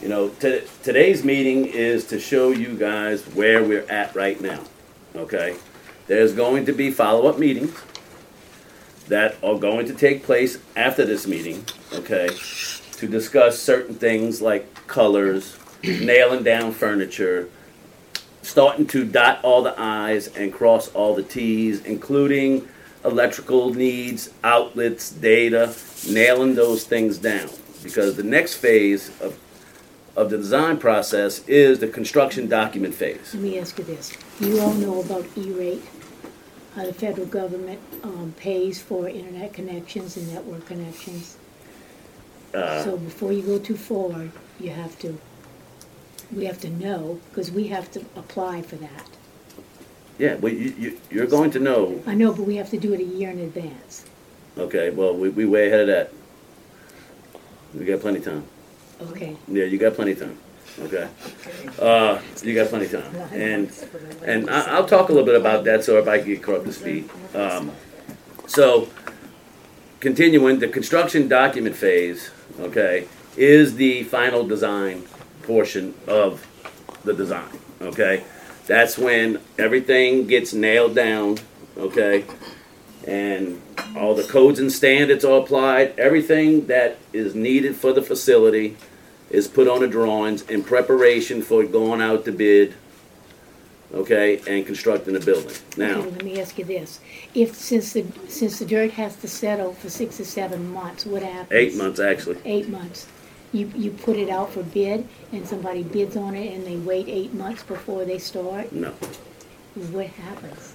Today's meeting is to show you guys where we're at right now, okay? There's going to be follow-up meetings that are going to take place after this meeting, okay, to discuss certain things like colors, nailing down furniture, starting to dot all the I's and cross all the T's, including electrical needs, outlets, data, nailing those things down. Because the next phase of the design process is the construction document phase. Let me ask you this. You all know about E-rate, how the federal government pays for internet connections and network connections. So before you go too forward, we have to know, because we have to apply for that. Yeah, well, you're going to know. I know, but we have to do it a year in advance. Okay, well, we way ahead of that. We got plenty of time. Okay. Yeah, you got plenty of time. Okay. You got plenty of time. And I'll talk a little bit about that so everybody can get caught up to speed. So, continuing, the construction document phase, okay, is the final design portion of the design, okay? That's when everything gets nailed down, okay? And all the codes and standards are applied. Everything that is needed for the facility is put on the drawings in preparation for going out to bid, okay, and constructing the building. Now, Okay, let me ask you this. If, since the dirt has to settle for 6 or 7 months, what happens? 8 months, actually. 8 months. You put it out for bid, and somebody bids on it, and they wait 8 months before they start? No. What happens?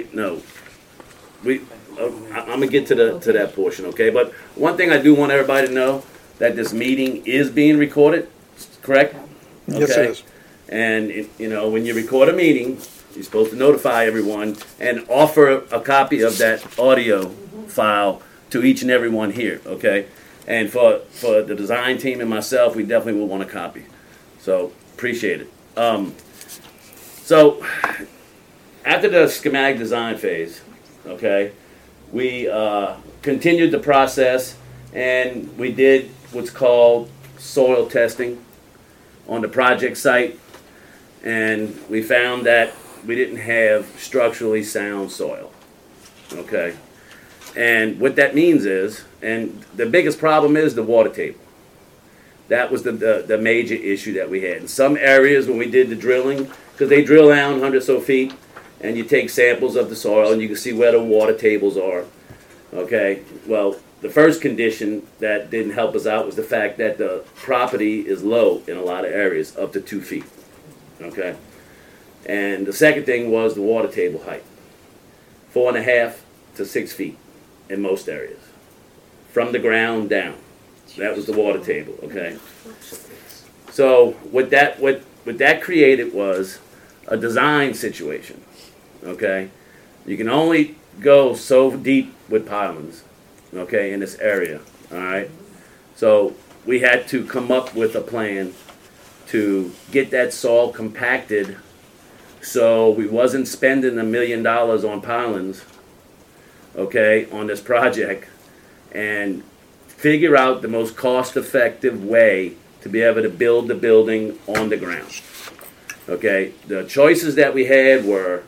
I'm gonna get to that portion, okay? But one thing I do want everybody to know, that this meeting is being recorded, correct? Yes, it is. And when you record a meeting, you're supposed to notify everyone and offer a copy of that audio file to each and every one here, okay? And for the design team and myself, we definitely will want a copy. So appreciate it. So after the schematic design phase, okay, we continued the process and we did what's called soil testing on the project site, and we found that we didn't have structurally sound soil, okay? And what that means is, and the biggest problem is the water table. That was the major issue that we had. In some areas when we did the drilling, because they drill down 100 or so feet, and you take samples of the soil and you can see where the water tables are, okay? Well, the first condition that didn't help us out was the fact that the property is low in a lot of areas, up to 2 feet, okay? And the second thing was the water table height, 4.5 to 6 feet in most areas, from the ground down. That was the water table, okay? So what that created was a design situation, okay? You can only go so deep with pilings, okay, in this area, all right? So we had to come up with a plan to get that soil compacted so we wasn't spending $1 million on pilings, okay, on this project, and figure out the most cost-effective way to be able to build the building on the ground. Okay, the choices that we had were,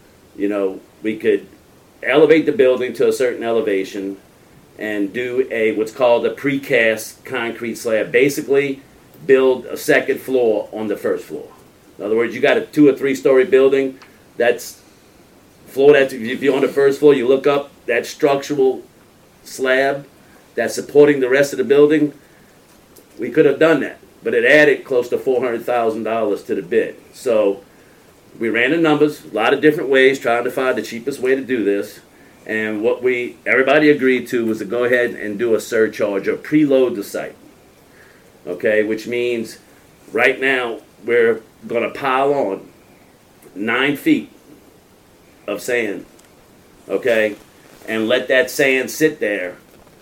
we could elevate the building to a certain elevation and do what's called a precast concrete slab. Basically, build a second floor on the first floor. In other words, you got a 2 or 3 story building. That's floor. That's if you're on the first floor, you look up, that structural slab that's supporting the rest of the building. We could have done that, but it added close to $400,000 to the bid. So we ran the numbers, a lot of different ways, trying to find the cheapest way to do this. And what everybody agreed to was to go ahead and do a surcharge or preload the site. Okay, which means right now we're going to pile on 9 feet of sand, okay, and let that sand sit there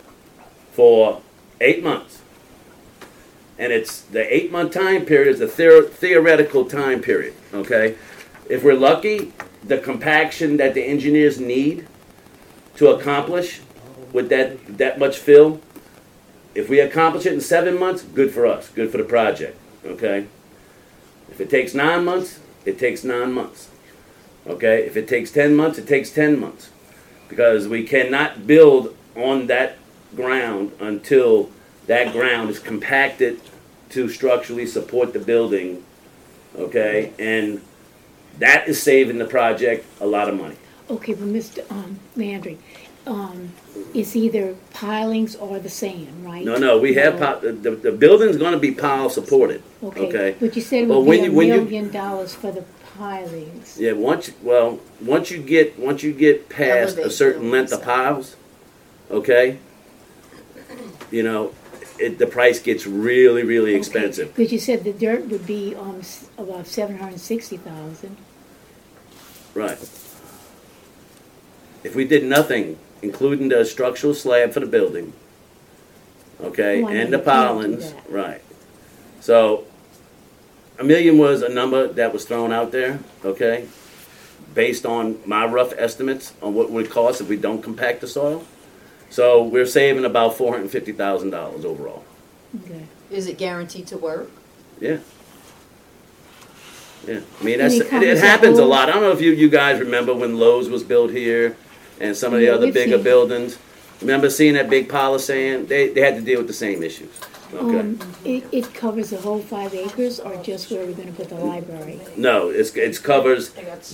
for 8 months. And it's the 8-month time period is the theoretical time period, okay? If we're lucky, the compaction that the engineers need to accomplish with that much fill, if we accomplish it in 7 months, good for us, good for the project. okay? If it takes 9 months, it takes 9 months, okay? If it takes 10 months, it takes 10 months. Because we cannot build on that ground until that ground is compacted to structurally support the building, okay? And that is saving the project a lot of money. Okay, but Mr. Landry, it's either pilings or the sand, right? No, we have, the building's gonna be pile supported, okay? But you said it But would when be you- when you- $1 million for the pilings. Yeah, once you get past a Elevate certain length of piles, okay, you know, the price gets really, really expensive. Because you said the dirt would be about 760,000. Right. If we did nothing, including the structural slab for the building, okay, Oh, I know and the you can't do pilings, that. right. So, $1 million was a number that was thrown out there, okay, based on my rough estimates on what it would cost if we don't compact the soil. So we're saving about $450,000 overall. Okay. Is it guaranteed to work? Yeah. Yeah, I mean, And it covers the happens a whole- lot. I don't know if you guys remember when Lowe's was built here and some of the Yeah, other we've bigger seen- buildings. Remember seeing that big pile of sand? They had to deal with the same issues. Okay. It covers the whole 5 acres or just where we're gonna put the library? No, it covers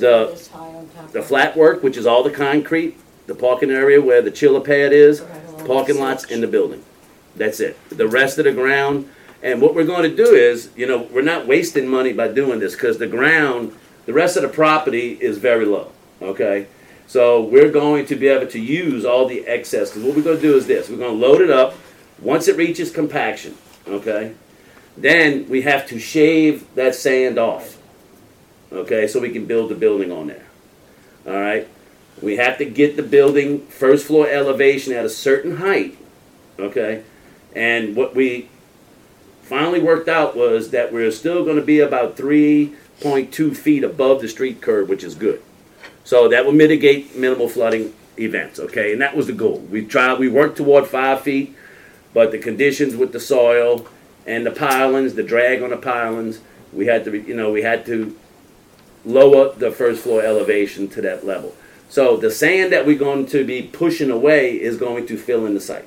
the flat work, which is all the concrete, the parking area where the chiller pad is, parking lots, and the building. That's it. The rest of the ground, and what we're going to do is, you know, we're not wasting money by doing this because the ground, the rest of the property is very low, okay? So we're going to be able to use all the excess, because what we're going to do is this. We're going to load it up once it reaches compaction, okay? Then we have to shave that sand off, okay, so we can build the building on there, all right? We have to get the building first floor elevation at a certain height, okay? And what we finally worked out was that we're still going to be about 3.2 feet above the street curb, which is good. So that will mitigate minimal flooding events, okay? And that was the goal. We worked toward 5 feet, but the conditions with the soil and the pilings, the drag on the pilings, we had to lower the first floor elevation to that level. So the sand that we're going to be pushing away is going to fill in the site.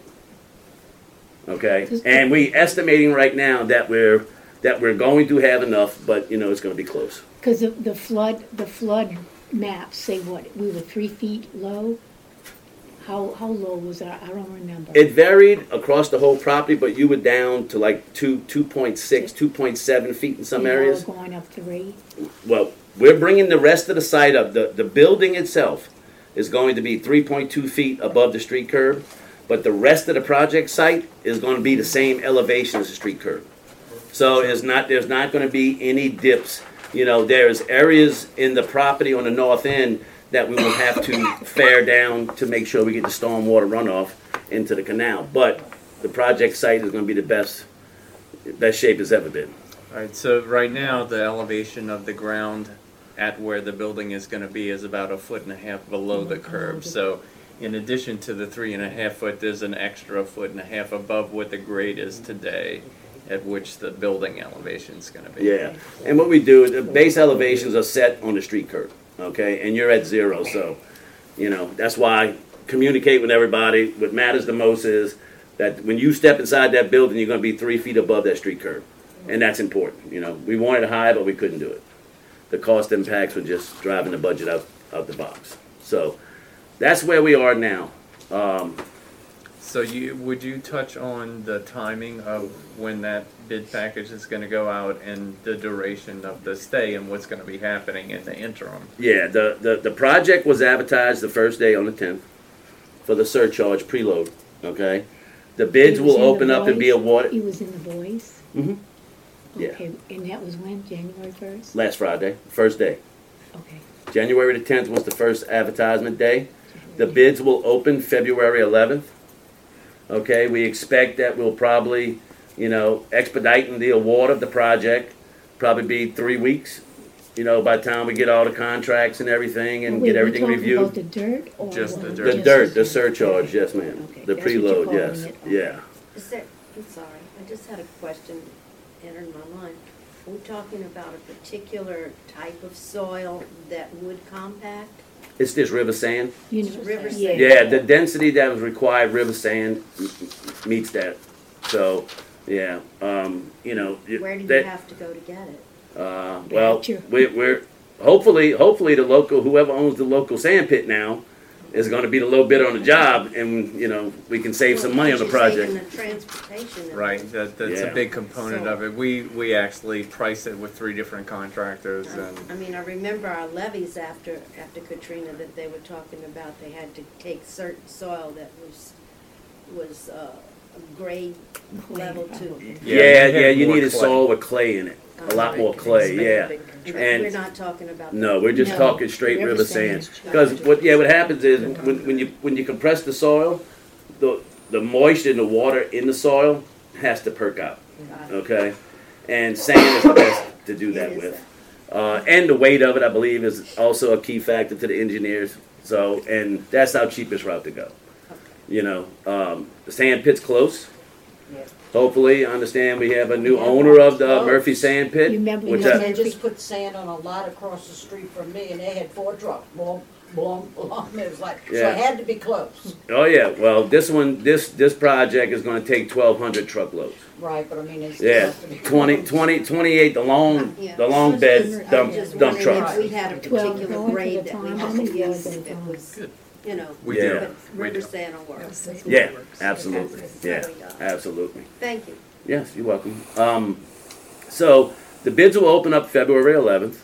Okay? And we estimating right now that we're going to have enough, but you know it's going to be close. Because the flood maps say what, we were 3 feet low? How low was that? I don't remember. It varied across the whole property, but you were down to like 2.6, 2.7 feet in some And now areas. we're going up 3? Well, we're bringing the rest of the site up. The building itself is going to be 3.2 feet above the street curb, but the rest of the project site is going to be the same elevation as the street curb. So there's not going to be any dips. You know, there's areas in the property on the north end that we will have to fare down to make sure we get the stormwater runoff into the canal. But the project site is going to be the best shape it's ever been. All right, so right now, the elevation of the ground at where the building is going to be is about 1.5 feet below the curb. So in addition to the 3.5 foot, there's an extra 1.5 feet above what the grade is today at which the building elevation is going to be. Yeah, and what we do, the base elevations are set on the street curb, okay? And you're at 0, so, you know, that's why communicate with everybody. What matters the most is that when you step inside that building, you're going to be 3 feet above that street curb. And that's important, you know. We wanted high, but we couldn't do it. The cost impacts were just driving the budget out the box. So that's where we are now. So would you touch on the timing of when that bid package is going to go out and the duration of the stay and what's going to be happening in the interim? Yeah, the project was advertised the first day on the 10th for the surcharge preload, okay? The bids It was will in the open up and be Voice? awarded. It was in the Voice? Mhm. Yeah. Okay, and that was when, January 1st? Last Friday, first day. Okay. January the 10th was the first advertisement day. The bids will open February 11th. Okay, we expect that we'll probably, you know, expediting the award of the project, probably be 3 weeks, you know, by the time we get all the contracts and everything and Wait, get everything we're talking about reviewed. the dirt or Just what? the dirt. The dirt, the surcharge, yes ma'am. Okay, The that's what you're preload, calling yes, it. yeah. Is there, I'm sorry, I just had a question. entered my mind. We're talking about a particular type of soil that would compact? It's just river sand. You It's know, river yeah. sand. Yeah, the density that was required, river sand meets that. So, yeah, you know. Where do you that- have to go to get it? Well, Gotcha. we're hopefully the local, whoever owns the local sand pit now, is going to be the low bidder on the job, and you know we can save some money on the Well, 'cause you're project. taking the transportation of Right, it. that's Yeah. a big component of it. We actually price it with 3 different contractors and. I mean, I remember our levies after Katrina that they were talking about, they had to take certain soil that was grade level 2. Yeah, you had you more needed clay. soil with clay in it, a lot more clay. Yeah, We're and not talking about. no, we're just No, talking straight river river sand sand. is Because what happens is when you compress the soil, the moisture and the water in the soil has to perk out. Got it. Okay, and sand is the best to do that It is with. And the weight of it, I believe, is also a key factor to the engineers. So, and that's our cheapest route to go. You know, the sand pit's close. Hopefully, I understand we have a new owner of the Murphy Sand Pit. You remember which that- I- They just put sand on a lot across the street from me, and they had 4 trucks, boom, boom, boom. It was like, so Yeah. it had to be close. oh yeah, well, this project is going to take 1,200 truckloads. Right, but I mean, it's Yeah, supposed to be 28, the long Yeah. bed dump I'm just dump wondering trucks. if we had a 12 particular yards at grade a that we time. had How to many yards use at a if it time? was, you know. We Yeah. do. But river sand will work. Yeah, absolutely. Yeah, There we go. absolutely. Thank you. Yes, you're welcome. So the bids will open up February 11th.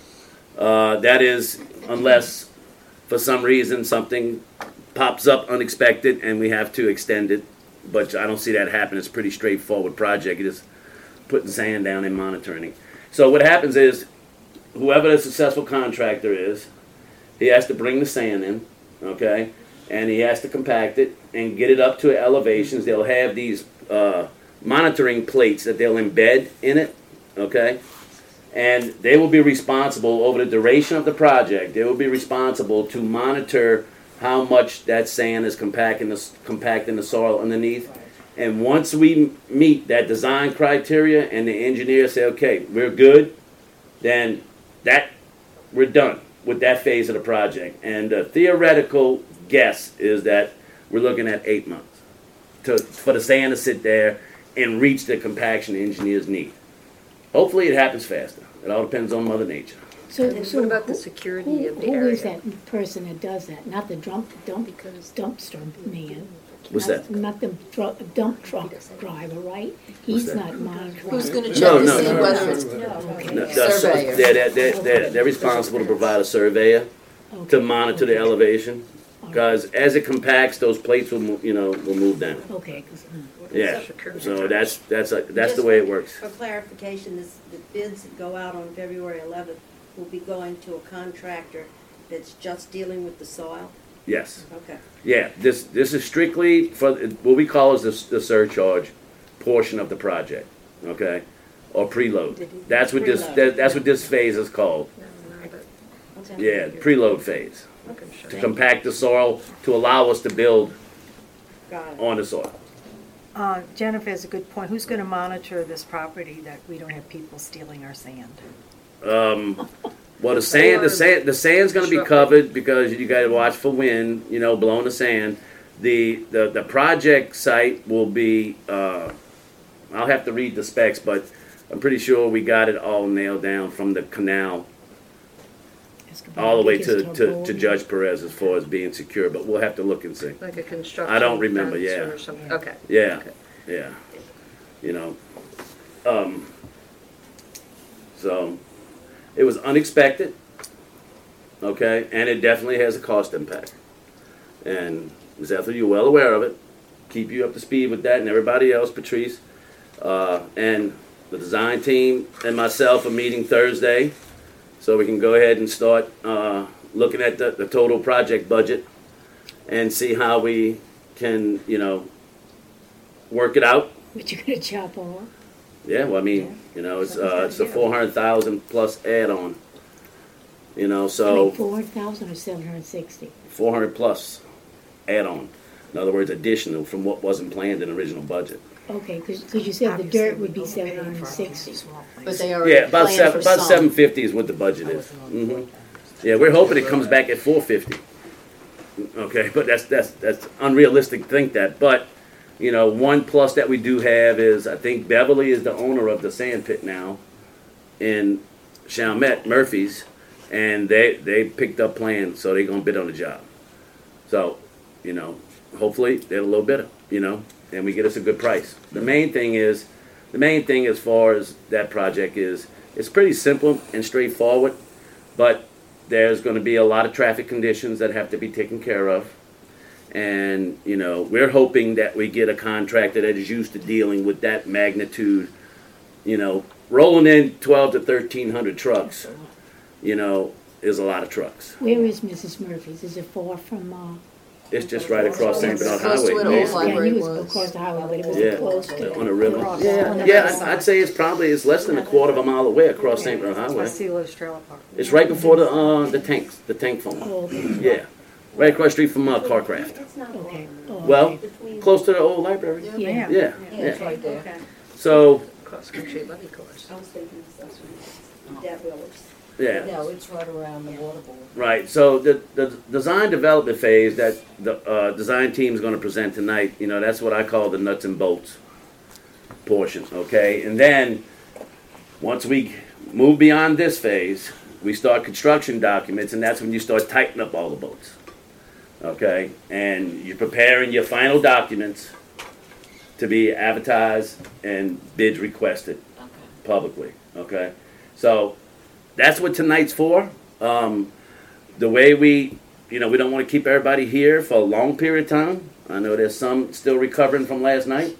That is, unless for some reason something pops up unexpected and we have to extend it. But I don't see that happen. It's a pretty straightforward project. It is putting sand down and monitoring it. So what happens is, whoever the successful contractor is, he has to bring the sand in, okay? And he has to compact it and get it up to elevations. They'll have these monitoring plates that they'll embed in it, okay? And they will be responsible over the duration of the project. They will be responsible to monitor how much that sand is compacting the soil underneath. And once we meet that design criteria and the engineer say, okay, we're good, then we're done with that phase of the project. And the theoretical guess is that we're looking at 8 months for the sand to sit there and reach the compaction the engineers need. Hopefully it happens faster. It all depends on Mother Nature. So, And so what about the who- security of the Who is area? that person that does that? Not the dumpster man. What's Not- that? Not the dump truck driver, right? He's not monitoring. Who's gonna No, check to no, see no. whether it's, Okay. They're responsible to provide a surveyor to monitor the elevation. Because as it compacts, those plates will move down. Okay, 'cause, Yeah. So that's the Just way it works. For clarification, the bids that go out on February 11th will be going to a contractor that's just dealing with the soil? Yes. Okay. Yeah. This is strictly for what we call is the surcharge portion of the project. Okay. Or preload. That's what this phase is called. Okay. Yeah, preload phase. To compact the soil to allow us to build Got it. on the soil. Jennifer has a good point. Who's going to monitor this property that we don't have people stealing our sand? Well, the sand's going to be covered because you got to watch for wind, blowing the sand. The project site will be. I'll have to read the specs, but I'm pretty sure we got it all nailed down from the canal all the way to Judge Perez as far as being secure. But we'll have to look and see. like a construction I don't remember, fence yeah. or something? Okay. Yeah, Okay. yeah. So it was unexpected, okay, and it definitely has a cost impact. And Ms. Ethel, you're well aware of it. Keep you up to speed with that, and everybody else, Patrice, and the design team and myself are meeting Thursday, so we can go ahead and start looking at the total project budget and see how we can, work it out. but you're gonna chop off. Yeah, well, I mean, it's a 400,000 plus add-on. So 400,000 or 760? 400 plus add-on. In other words, additional from what wasn't planned in the original budget. Okay, because you said the dirt would be 760. But they already Yeah, about planned for about some. 750 is what the budget is. Hmm. Yeah, we're hoping it comes back at 450. Okay, but that's unrealistic to think that. But you know, one plus that we do have is I think Beverly is the owner of the sand pit now in Chalmette, Murphy's, and they picked up plans, so they're gonna bid on the job. So, you know, hopefully they're a little better, you know, and we get us a good price. The main thing as far as that project is, it's pretty simple and straightforward, but there's going to be a lot of traffic conditions that have to be taken care of. And, you know, we're hoping that we get a contractor that is used to dealing with that magnitude, you know, rolling in 12 to 1,300 trucks, you know, is a lot of trucks. Where is Mrs. Murphy's? Is it far from, It's just right across St. Bernard Close to Highway. where the old basically. yeah, library you was was. across the highway, but it was Yeah, close to. on the river. Across. Yeah, yeah, I'd say it's less than a quarter of a mile away across St. Bernard Highway. Steelers Trailer Park. It's right before the tank farm. Oh, okay. Yeah, right across the street from Carcraft. Okay. Oh, Well, okay. close to the old library. Yeah. Yeah, Yeah, it's yeah. right there. Okay. So, Cross-country levy course. I was thinking that Willis. yeah, No, it's right around the water board. right. So the design development phase that the design team is going to present tonight, you know, that's what I call the nuts and bolts portion, okay? And then, once we move beyond this phase, we start construction documents, and that's when you start tightening up all the bolts, okay? And you're preparing your final documents to be advertised and bids requested Okay. publicly, okay? So, that's what tonight's for. The way we don't want to keep everybody here for a long period of time. I know there's some still recovering from last night.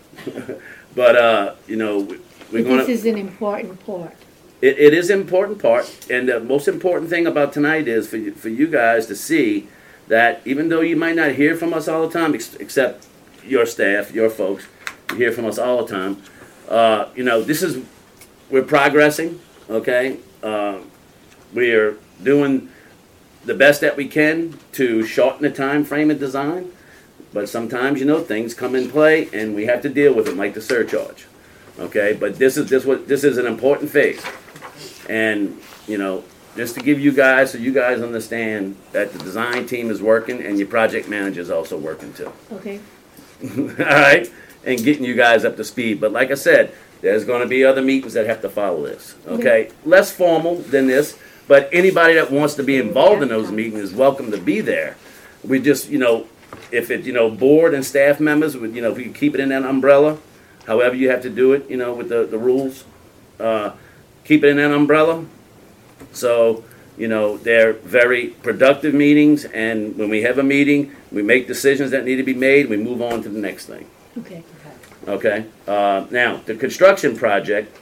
But, you know, we're But going this to... is an important part. It is an important part, and the most important thing about tonight is for you guys to see that even though you might not hear from us all the time, except your staff, your folks, you hear from us all the time, you know, we're progressing, okay? We're doing the best that we can to shorten the time frame of design, but sometimes, you know, things come in play and we have to deal with them, like the surcharge. Okay, but this is an important phase, and you know, just to give you guys, so you guys understand that the design team is working and your project manager is also working too. Okay. All right, and getting you guys up to speed. But like I said, there's going to be other meetings that have to follow this. Okay, less formal than this, but anybody that wants to be involved in those meetings is welcome to be there. We just, you know, if it, you know, board and staff members would, you know, if we could keep it in that umbrella. However you have to do it, you know, with the rules, keep it in that umbrella. So, you know, they're very productive meetings, and when we have a meeting, we make decisions that need to be made, we move on to the next thing. Okay. Okay? Now, the construction project,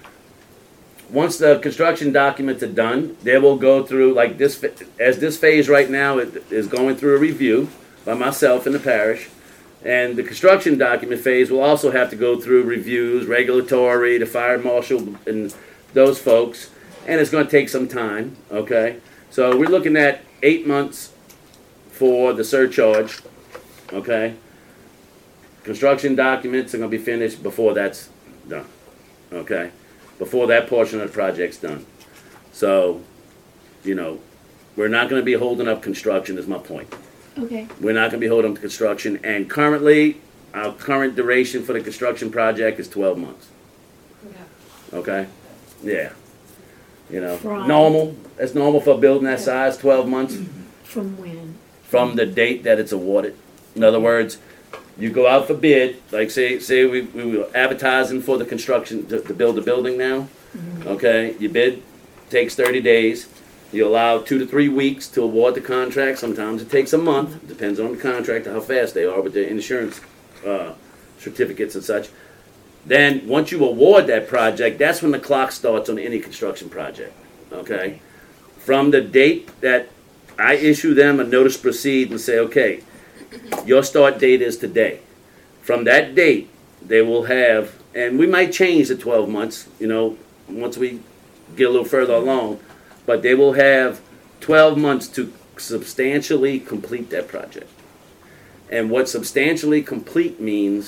once the construction documents are done, they will go through, like this, as this phase right now is going through a review by myself and the parish. And the construction document phase will also have to go through reviews, regulatory, the fire marshal, and those folks. And it's going to take some time, okay? So we're looking at 8 months for the surcharge, okay? Construction documents are going to be finished before that's done, okay? Before that portion of the project's done. So, you know, we're not going to be holding up construction is my point. Okay. We're not going to be holding up construction, and currently, our current duration for the construction project is 12 months. Okay? Yeah. You know, From- normal. That's normal for a building that size, 12 months From when? from the date that it's awarded. In other words, you go out for bid, like say we were advertising for the construction, to build the building now. Okay? You bid, takes 30 days. You allow 2 to 3 weeks to award the contract. Sometimes it takes a month. Depends on the contractor, how fast they are with their insurance certificates and such. Then, once you award that project, that's when the clock starts on any construction project. Okay? From the date that I issue them a notice to proceed and say, okay, your start date is today. From that date, they will have, and we might change the 12 months, you know, once we get a little further along, but they will have 12 months to substantially complete that project. And what substantially complete means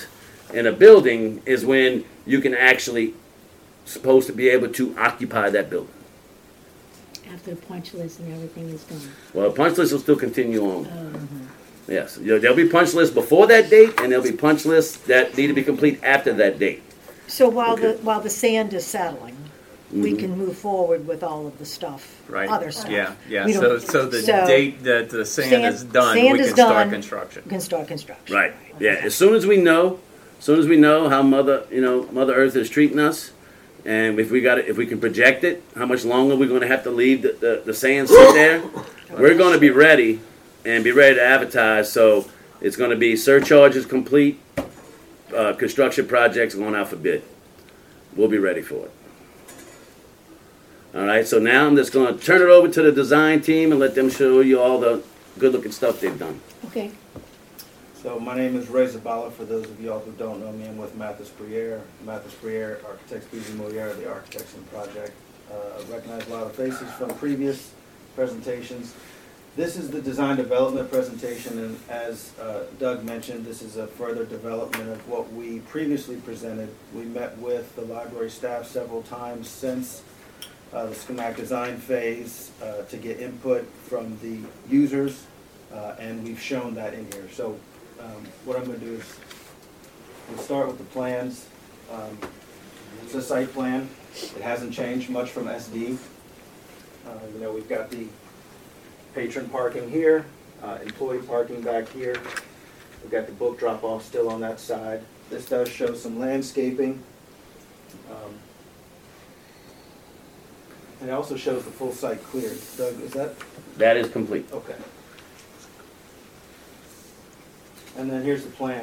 And a building is when you can actually, supposed to be able to occupy that building. After the punch list and everything is done. Well, punch list will still continue on. Um, Yes, there'll be punch lists before that date, and there'll be punch lists that need to be complete after that date. So while Okay. while the sand is settling, we Mhm. can move forward with all of the stuff, Right. other stuff. Yeah, yeah. We So, don't- so the so- date that the sand is done, sand we is can start done. construction. We can start construction. Right. Yeah. As soon as we know how Mother Earth is treating us, and if we can project it, how much longer we're going to have to leave the sand sit there, we're going to be ready to advertise. So it's going to be surcharges complete, construction projects going out for bid. We'll be ready for it. All right. So now I'm just going to turn it over to the design team and let them show you all the good-looking stuff they've done. Okay, So my name is Ray Zabala. For those of y'all who don't know me, I'm with Mathis Briere. Mathis Briere, Architects BZ Moliere, the architects in project. Recognize a lot of faces from previous presentations. This is the design development presentation, and as Doug mentioned, this is a further development of what we previously presented. We met with the library staff several times since the schematic design phase to get input from the users, and we've shown that in here. So what I'm going to do is we'll start with the plans. It's a site plan. It hasn't changed much from SD. We've got the patron parking here, employee parking back here. We've got the book drop-off still on that side. This does show some landscaping. And it also shows the full site cleared. Doug, is that? That is complete. Okay. And then here's the plan.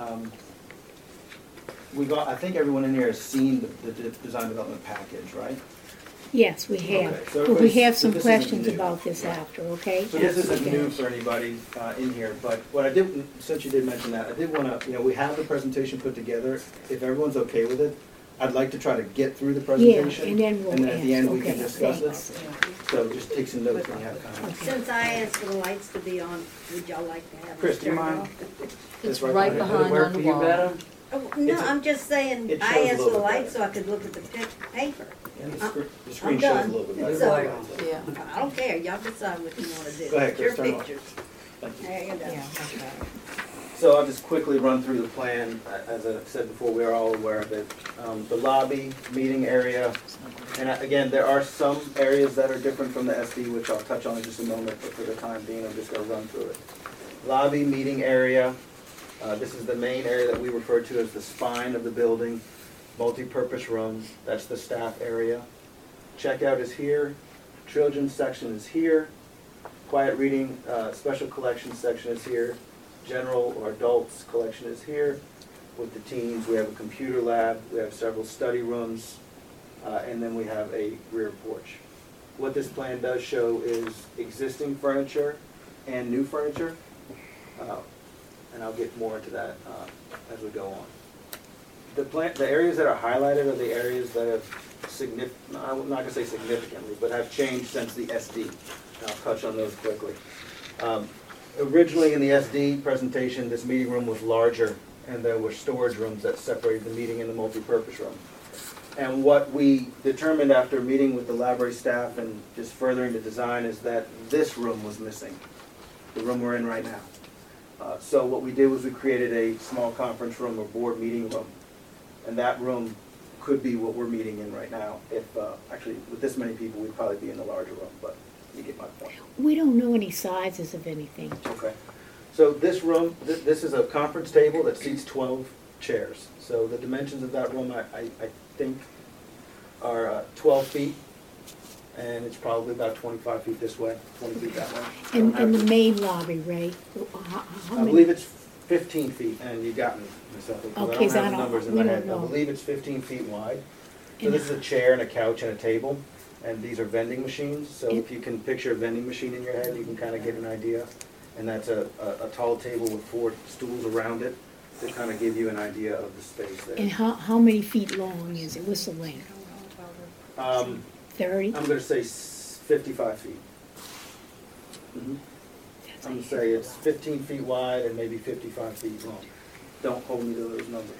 I think everyone in here has seen the design development package, right? yes, we have. Okay, so But we have so some this isn't questions new. about this after, okay? So this isn't Okay. new for anybody in here, but what I did, since you did mention that, I did want to, we have the presentation put together. If everyone's okay with it, I'd like to try to get through the Yeah, presentation. and then we'll at the end, we can okay, discuss thanks. it. So just take some notes when you have time. Okay. Since I asked for the lights to be on, would y'all like to have Chris, them do you turned mind? off? It's right behind on the wall. Oh, no, It's a- I'm just saying, it I shows a asked for little the bit lights better. so I could look at the paper. And I'm- the screen I'm shows a done. little bit better. So- Yeah. I don't care, y'all decide what you want to do. Go ahead, It's your Chris, turn it off. pictures. Thank you. There you go. Yeah, okay. So I'll just quickly run through the plan. As I said before, we are all aware of it. The lobby, meeting area, and again, there are some areas that are different from the SD, which I'll touch on in just a moment, but for the time being, I'm just going to run through it. Lobby, meeting area. This is the main area that we refer to as the spine of the building. Multi-purpose room, that's the staff area. Checkout is here. Children's section is here. Quiet reading, special collection section is here. General or adults collection is here. With the teens, we have a computer lab, we have several study rooms, and then we have a rear porch. What this plan does show is existing furniture and new furniture, and I'll get more into that as we go on. The areas that are highlighted are the areas that have I'm not going to say significantly, but have changed since the SD. And I'll touch on those quickly. Originally in the SD presentation, this meeting room was larger, and there were storage rooms that separated the meeting and the multi-purpose room. And what we determined after meeting with the library staff and just furthering the design is that this room was missing, the room we're in right now. So what we did was we created a small conference room or board meeting room, and that room could be what we're meeting in right now. If actually with this many people, we'd probably be in the larger room, but you get my point. We don't know any sizes of anything. Okay. So this room, this is a conference table that seats 12 chairs. So the dimensions of that room, I think, are 12 feet, and it's probably about 25 feet this way, 20 feet that way. In the main lobby, right? How I many? believe it's 15 feet, and you got me myself, because Okay, I so don't I have the don't- numbers in we my don't head. I know. believe it's 15 feet wide. So And this is a chair and a couch and a table, and these are vending machines. So And- if you can picture a vending machine in your head, you can kind of get an idea. And that's a tall table with 4 stools around it to kind of give you an idea of the space there. And how many feet long is it? What's the length? I'm 30? going to say 55 feet. Mhm. I'm going to say it's 15 feet wide and maybe 55 feet long. Don't hold me to those numbers.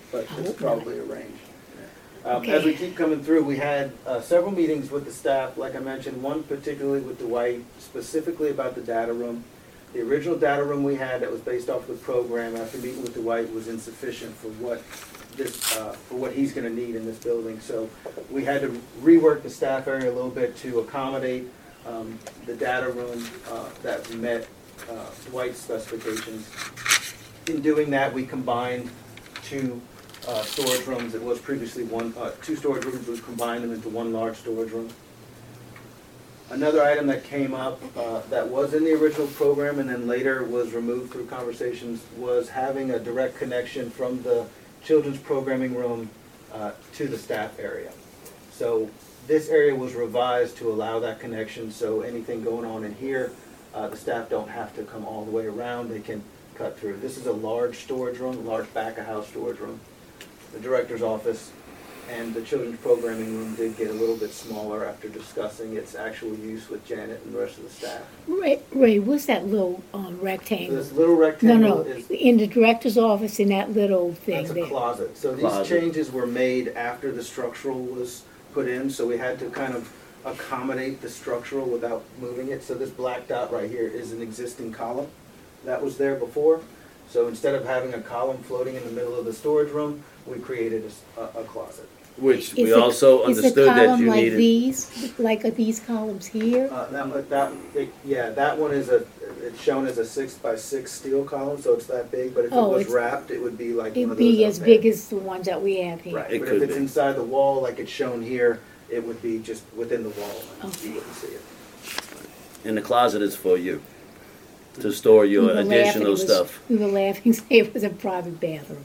but I it's hope probably arranged. Okay. As we keep coming through, we had several meetings with the staff, like I mentioned, one particularly with Dwight, specifically about the data room. The original data room we had that was based off the program, after meeting with Dwight, was insufficient for what he's gonna need in this building. So we had to rework the staff area a little bit to accommodate the data room that met Dwight's specifications. In doing that, we combined two storage rooms. It was previously two storage rooms. We combined them into one large storage room. Another item that came up that was in the original program and then later was removed through conversations was having a direct connection from the children's programming room to the staff area. So this area was revised to allow that connection, so anything going on in here, the staff don't have to come all the way around. They can cut through. This is a large storage room, large back-of-house storage room. The director's office and the children's programming room did get a little bit smaller after discussing its actual use with Janet and the rest of the staff. Ray, what's that little So rectangle? this little No, rectangle no, is, in the director's office, in that little thing that's a there. closet. So these Closet. changes were made after the structural was put in, so we had to kind of accommodate the structural without moving it. So this black dot right here is an existing column that was there before. So instead of having a column floating in the middle of the storage room, we created a closet. Which Is we it- also is the understood that column you like needed. these, like are these columns here? That one is it's shown as a 6x6 steel column, so it's that big, but if it Oh, was it's- wrapped, it would be like one It'd of those be up as there. big as the ones that we have here. Right, It but could if it's be. inside the wall, like it's shown here, it would be just within the wall, and Okay. you wouldn't see it. And the closet is for you, to store We your were laughing, additional it was- stuff. We were laughing, saying it was a private bathroom.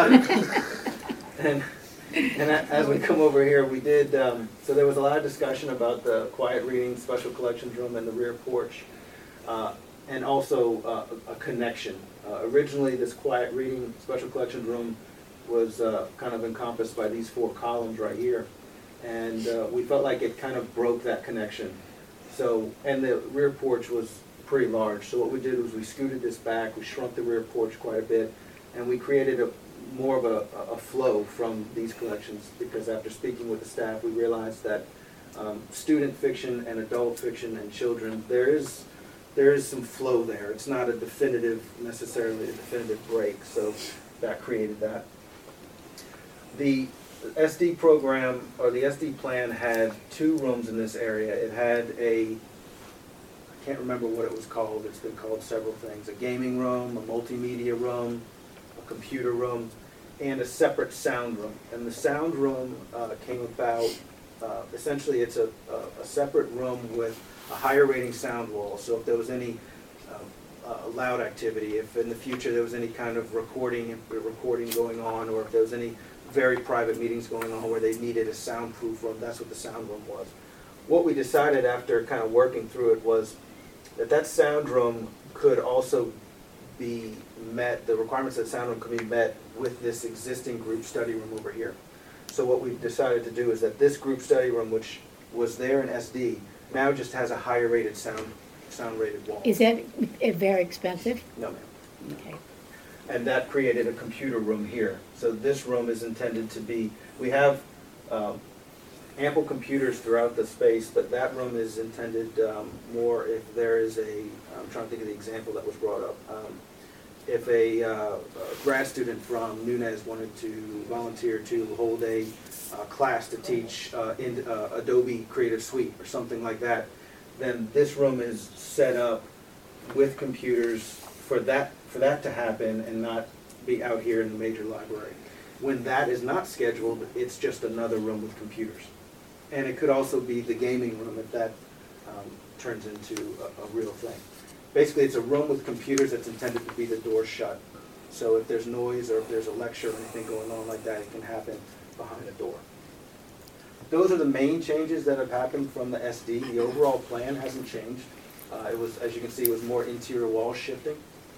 And as we come over here, we did, so there was a lot of discussion about the quiet reading, special collections room, and the rear porch, and also a connection. Originally, this quiet reading, special collections room was kind of encompassed by these four columns right here. And we felt like it kind of broke that connection. So, and the rear porch was pretty large, so what we did was we scooted this back, we shrunk the rear porch quite a bit, and we created more of a flow from these collections, because after speaking with the staff, we realized that student fiction and adult fiction and children, there is some flow there. It's not necessarily a definitive break, so that created that. The SD program, or the SD plan, had two rooms in this area. It had I can't remember what it was called, it's been called several things, a gaming room, a multimedia room, a computer room, and a separate sound room. And the sound room came about, essentially it's a separate room with a higher rating sound wall. So if there was any loud activity, if in the future there was any kind of recording going on, or if there was any very private meetings going on where they needed a soundproof room, that's what the sound room was. What we decided after kind of working through it was that sound room could also be met, the requirements of the sound room could be met with this existing group study room over here. So what we've decided to do is that this group study room, which was there in SD, now just has a higher rated sound rated wall. Is that very expensive? No, ma'am. Okay. And that created a computer room here. So this room is intended to be, we have ample computers throughout the space, but that room is intended more if there is I'm trying to think of the example that was brought up. If a grad student from Nunez wanted to volunteer to hold a class to teach in Adobe Creative Suite or something like that, then this room is set up with computers for that to happen and not be out here in the major library. When that is not scheduled, it's just another room with computers. And it could also be the gaming room if that turns into a real thing. Basically, it's a room with computers that's intended to be the door shut. So if there's noise or if there's a lecture or anything going on like that, it can happen behind a door. Those are the main changes that have happened from the SD. The overall plan hasn't changed. It was, as you can see, it was more interior wall shifting.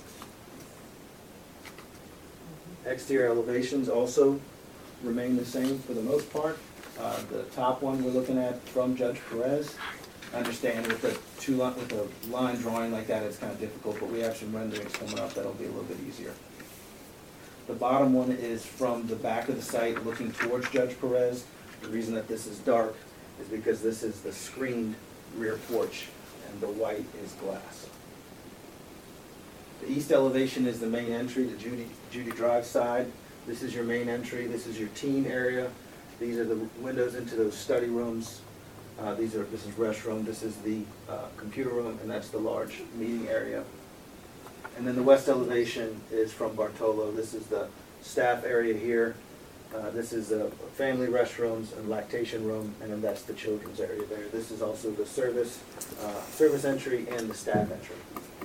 Exterior elevations also remain the same for the most part. The top one we're looking at from Judge Perez. I understand with the line drawing like that, it's kind of difficult, but we have some renderings coming up that'll be a little bit easier. The bottom one is from the back of the site looking towards Judge Perez. The reason that this is dark is because this is the screened rear porch and the white is glass. The east elevation is the main entry, the Judy Drive side. This is your main entry. This is your teen area. These are the windows into those study rooms. This is restroom. This is the computer room, and that's the large meeting area. And then the west elevation is from Bartolo. This is the staff area here. This is family restrooms and lactation room, and then that's the children's area there. This is also the service entry and the staff entry.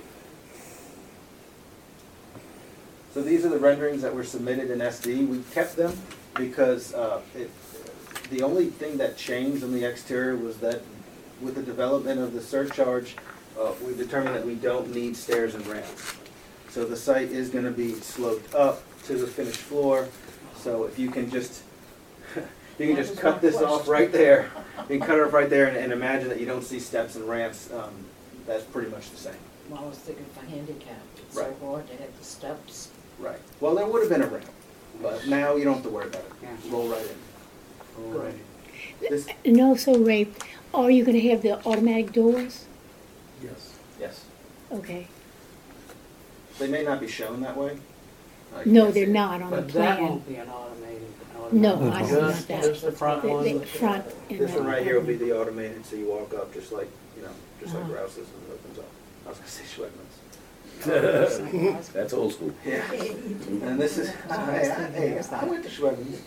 So these are the renderings that were submitted in SD. We kept them because the only thing that changed on the exterior was that with the development of the surcharge, we determined that we don't need stairs and ramps. So the site is going to be sloped up to the finished floor. So if you can just cut this off right there, you can cut it off right there and imagine that you don't see steps and ramps. That's pretty much the same. Well, I was thinking for handicapped, it's Right. so hard to have the steps. Right. Well, there would have been a ramp, but now you don't have to worry about it. Roll right in. Roll right in. This, No, so Ray, are you gonna have the automatic doors? yes. Okay. They may not be shown that way. You No, can't see they're it. not on the But that plan. won't be an automated. No, I don't want Just that. the front one. The front. and This one that right here will be the automated, so you walk up just like, just like Uh-huh. Rouse's and it opens up. I was gonna say Schwegmann's. That's old school. Yeah. And this is, hey, I went to Schwegmann's.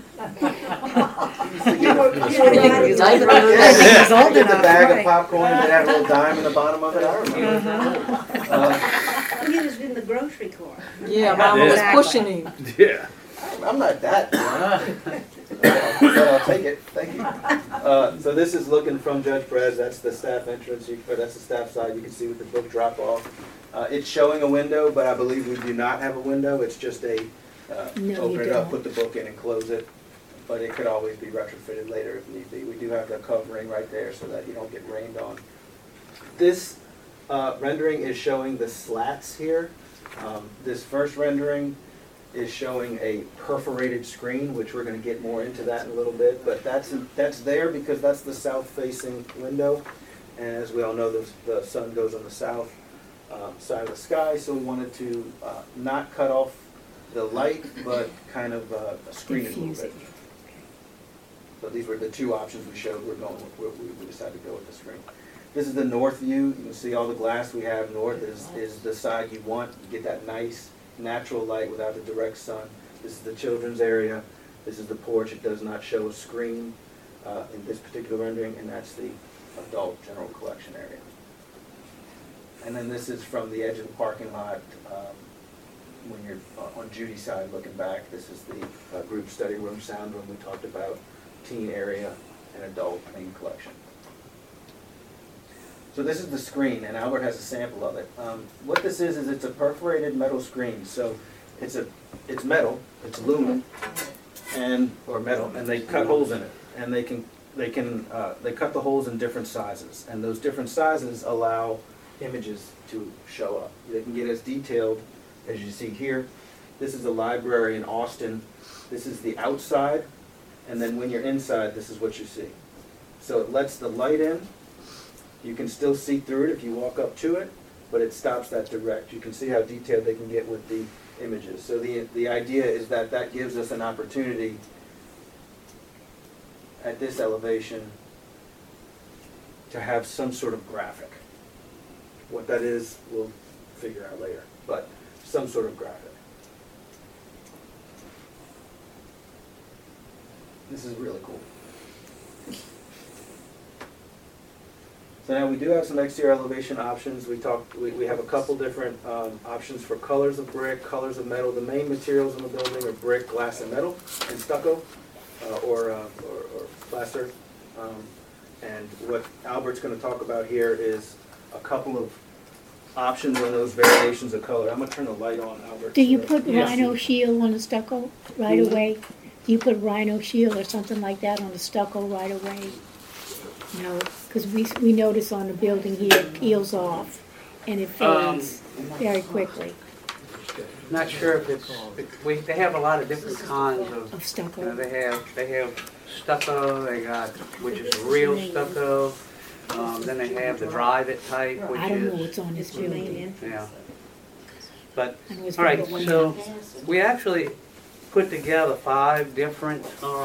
old Get the enough, bag of right. popcorn and it had a little dime in the bottom of it, I remember. He was in the grocery cart. Yeah, Mama was Exactly. pushing him. Yeah. I'm not that young. But I'll take it, thank you. So this is looking from Judge Perez, that's the staff entrance, or that's the staff side, you can see with the book drop off. It's showing a window, but I believe we do not have a window, it's just a, No, open you it up, don't. put the book in and close it. But it could always be retrofitted later if need be. We do have the covering right there so that you don't get rained on. This rendering is showing the slats here. This first rendering is showing a perforated screen, which we're going to get more into that in a little bit. But that's there because that's the south-facing window. And as we all know, the sun goes on the south side of the sky, so we wanted to not cut off the light, but kind of screen it a little Diffuse bit. it. So these were the two options we showed. We decided to go with the screen. This is the north view. You can see all the glass we have north is the side you want. You get that nice natural light without the direct sun. This is the children's area. This is the porch. It does not show a screen in this particular rendering, and that's the adult general collection area. And then this is from the edge of the parking lot when you're on Judy's side looking back. This is the group study room, sound room we talked about, teen area, and adult main collection. So this is the screen, and Albert has a sample of it. What this is it's a perforated metal screen. So it's metal, it's aluminum, or metal, and they cut holes in it, and they cut the holes in different sizes, and those different sizes allow images to show up. They can get as detailed as you see here. This is a library in Austin. This is the outside, and then when you're inside, this is what you see. So it lets the light in. You can still see through it if you walk up to it, but it stops that direct. You can see how detailed they can get with the images. So the idea is that gives us an opportunity at this elevation to have some sort of graphic. What that is, we'll figure out later, but some sort of graphic. This is really cool. So now we do have some exterior elevation options. We have a couple different options for colors of brick, colors of metal. The main materials in the building are brick, glass, and metal, and stucco, or plaster. And what Albert's going to talk about here is a couple of options on those variations of color. I'm going to turn the light on, Albert. Do you put Yes. rhino shield on the stucco right away? Do you put rhino shield or something like that on the stucco right away? No, because we notice on the building here, it peels off and it fades very quickly. Not sure if it's, they have a lot of different kinds Of of, stucco? they have stucco, they got, which is real stucco. Then they have the drive-it type, which I don't know is, what's on this It's the main building. entrance. yeah. But, I know it's all right, got one so house. we actually put together 5 different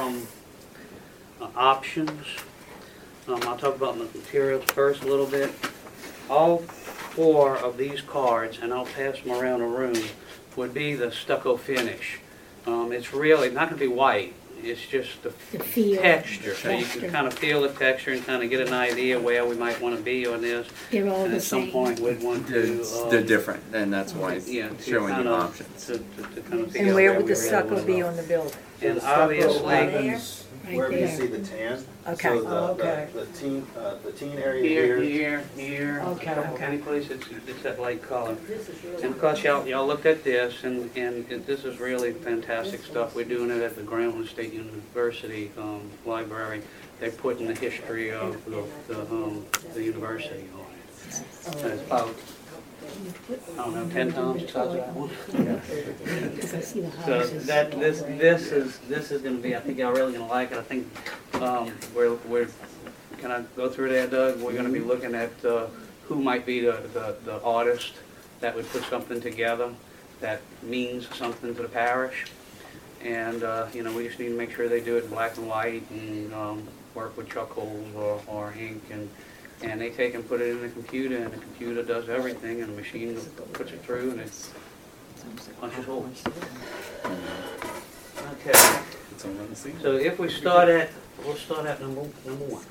options. I'll talk about the materials first a little bit. All 4 of these cards, and I'll pass them around the room, would be the stucco finish. It's really not going to be white. It's just the The feel. texture, so you Texture. can kind of feel the texture and kind of get an idea where we might want to be on this. They're all And the at some same. point, we'd want to. They're different, and that's why it's Yeah, to showing kind you of- options. To kind of figure And out where we would the really stucco wanna be go. on the building? And The stucco obviously, happens Right wherever you there. see the tan. Okay. So Oh, okay. the teen area here, here. here, Okay, okay. any place it's that light color. This is really. And of course, y'all looked at this, and this is really fantastic stuff. We're doing it at the Grambling State University Library. They're putting the history of the university on it. And it's about, I don't know, 10 times the size of that one. Because I see the So houses. this is gonna be, I think y'all really gonna like it. I think, we're, can I go through there, Doug? We're gonna be looking at, who might be the artist that would put something together that means something to the parish. And, we just need to make sure they do it in black and white and, work with charcoal or ink and they take and put it in the computer and the computer does everything and the machine puts it through and it's punches holes. Okay, It's all on the scene. so if we'll start at number 1.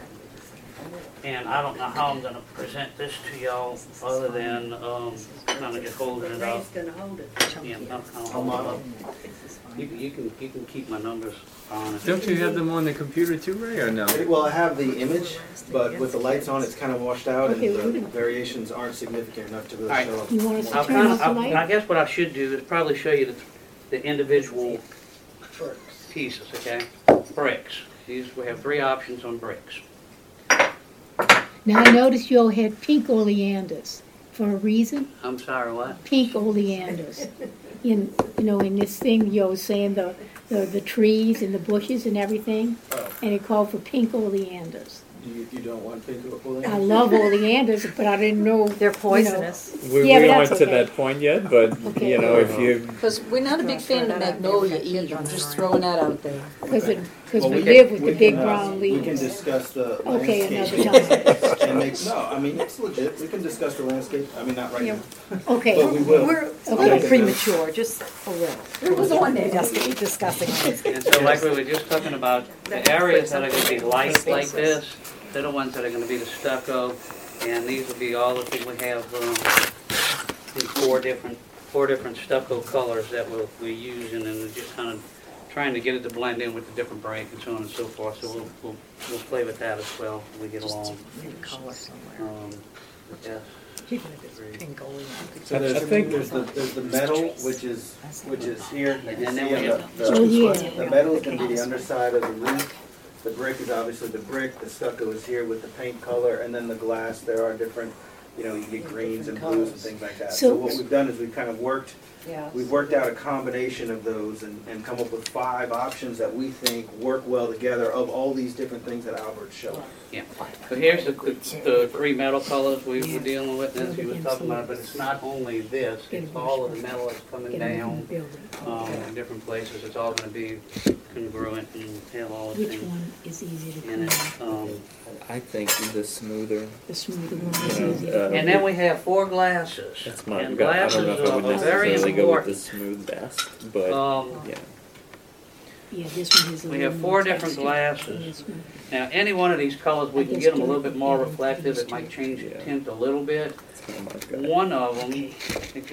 And I don't know how I'm gonna present this to y'all other than, kind of just holding it up. Ray's gonna hold it. Yeah, I'll I'm hold it on up. You can keep my numbers on it. Don't you have them on the computer too, Ray, or no? Well, I have the image, but with the lights on, it's kind of washed out, and Okay, we're the gonna- variations aren't significant enough to really All right. show. You want us to I'll turn kind off the of, I light? guess what I should do is probably show you the individual pieces, okay? Bricks. We have 3 options on bricks. Now, I noticed you all had pink oleanders for a reason. I'm sorry, what? Pink oleanders. In this thing, you were saying the trees and the bushes and everything, Oh, and it called for pink oleanders. you don't want pink or I love oleanders, but I didn't know. They're poisonous. We Yeah, but don't that's went to okay. that point yet, but Okay. if you Because we're not a big fan of magnolia either, I'm just throwing that out there. Because Well, we we live with we the big can, brown We can leaves. discuss the Okay, landscape. another time. And make, no, I mean, it's legit, we can discuss the landscape, I mean, not right Yeah. now. Okay. But we will. We're a Okay. little premature, just a little. It was on there. Just discussing it. And so like we were just talking about, the areas that are gonna be light like this, they're the ones that are gonna be the stucco, and these will be all the things we have, these four different stucco colors that we're using, and we're just kind of trying to get it to blend in with the different break and so on and so forth, so we'll play with that as well as we get along. Need a color somewhere. Yes. Even if it's pink oleander. So I think- there's the metal, which is here, you can And then see we on have- the, Oh, yeah. the metal is gonna be the underside of the roof. The brick is obviously the brick, the stucco is here with the paint color, and then the glass, there are different, you get greens and blues and things like that. So- So what we've done is we've kind of Yeah. we've worked out a combination of those and come up with 5 options that we think work well together of all these different things that Albert showed. Yeah, so here's the 3 metal colors we were dealing with, as you were talking about, but it's not only this, it's all of the metal that's coming Get them in down, the building. in different places, it's all gonna be congruent and have all the Which things one is easy to in clean? it. I think the smoother. The smoother one is Yeah, easy to clean. And then we have 4 glasses, That's my and gut. I glasses don't know if I would are very necessarily go with the important. smooth best, but yeah. Yeah, this one is a We little have more 4 different texture glasses. than this one. Now, any one of these colors, we can get them a little bit more reflective, it might change the Yeah. tint a little bit. That's kind of my gut. One of them, I think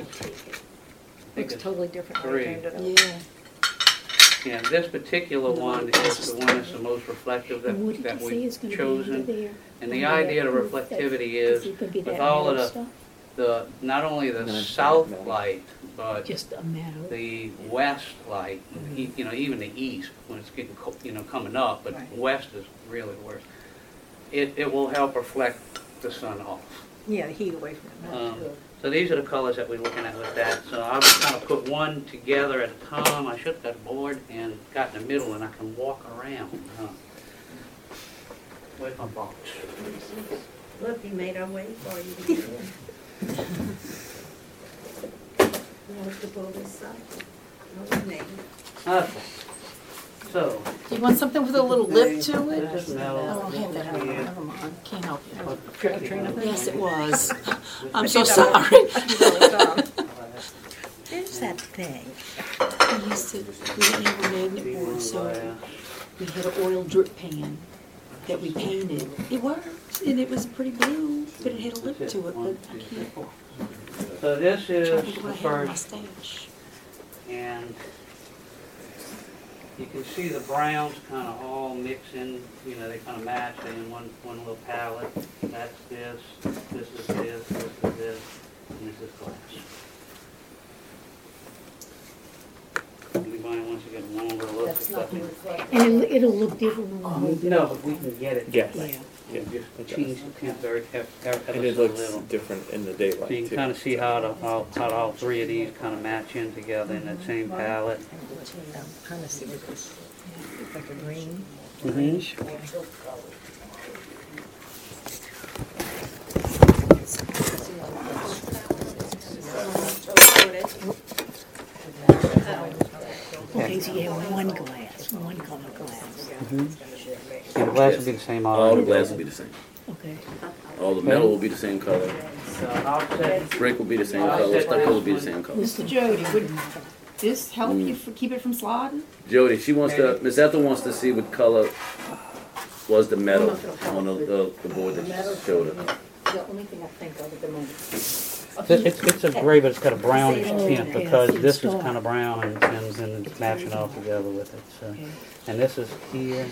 Looks it's totally different when 3. it turned it up. Yeah. Yeah, this particular one is the one that's the most reflective And what did that you say is we've gonna be chosen. under there? And the Under idea that of roof, reflectivity is is, it gonna be with that all of metal the, stuff? not only the No, south no. light, but Just a metal? the west light, even the east, when it's getting, coming up, but Right. west is really the worst. It will help reflect the sun off. Yeah, the heat away from it. So these are the colors that we're looking at with that. So I was kind of put one together at a time. I should have got bored and got in the middle and I can walk around. Where's my box? Look, we made our way for you to get in. You want to pull this side? No name. Okay. So, Do you want something with a little lip to it? this metal. Oh, I'll have that. here. Never mind. Can't help you. Trick-or-treating thing? Yes, it was. I'm so sorry. There's that thing. We used to, we didn't have a magnet board, so we had an oil drip pan that we painted. It worked, and it was pretty blue, but it had a lip to it, but I can't. So this Trying is to the think what I had in my first, stash. and you can see the browns kind of all mix in, you know, they kind of match in one little palette. That's this is this, this is this, and this is glass. Anybody wants to get longer look at That's not stuff? the reflection. And it'll look different when we hold it No, up. but we can get it. Yes. Yeah. Yeah. Just change the temp very ever And it so looks little. different in the daylight So you can too. kind of see how all three of these kind of match in together in that same palette. I'm trying to see what this, it's like a green. Okay, so you have one glass, one color glass. Yeah, the glass will be the same All the glass will be the same. Okay. All the metal will be the same color. So I'll set, Brick will be the same color. Stucco will be the same color. Mr. Jody, would this help you keep it from sliding? Jody, she wants to, Miss Ethel wants to see what color was the metal on the board that she showed her. The only thing I think of at the moment. it's a gray, but it's got a brownish tint Okay, because I see the this is star. kind of brown and it's matching all together with it, so. Okay. And this is here.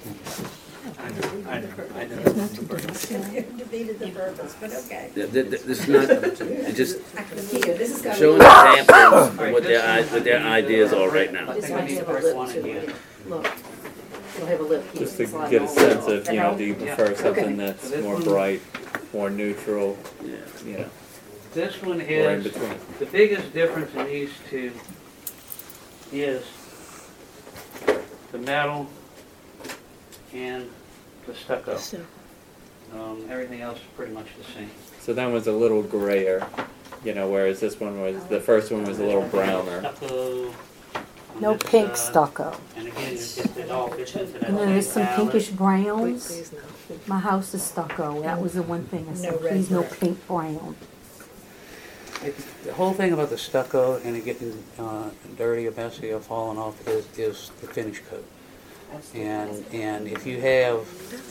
It's not too dark. Defeated the purpose, but okay. This is not, it's just Here, this is gonna showing be. examples of what their ideas are right now. This I might need have to a break lip one to again. it. Look, it'll have a lip. here. Just to Slide get a all sense over. of, you know, do you prefer something that's So this more one- bright, more neutral, Yeah. you know, This one or in is, between? the biggest difference in these two is the metal and the stucco. So, Everything else is pretty much the same. So that one's a little grayer, you know, whereas this one was, the first one was a little browner. Stucco. on No this pink side. stucco. And again, it all fits into that And then there's same some palette. pinkish browns. Please, no. My house is stucco. That was the one thing I No said, red please no brick. pink brown. The whole thing about the stucco and it getting dirty or messy or falling off is the finish coat. And if you have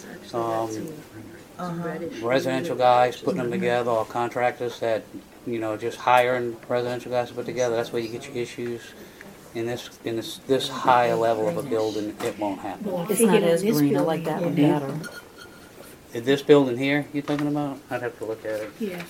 residential guys putting them together or contractors that, you know, just hiring residential guys to put together, that's where you get your issues. In this higher level of a building, it won't happen. well, I It's not figured on as this green, I like building, that yeah. one better. Is this building here you talking about? I'd have to look at it. Yeah.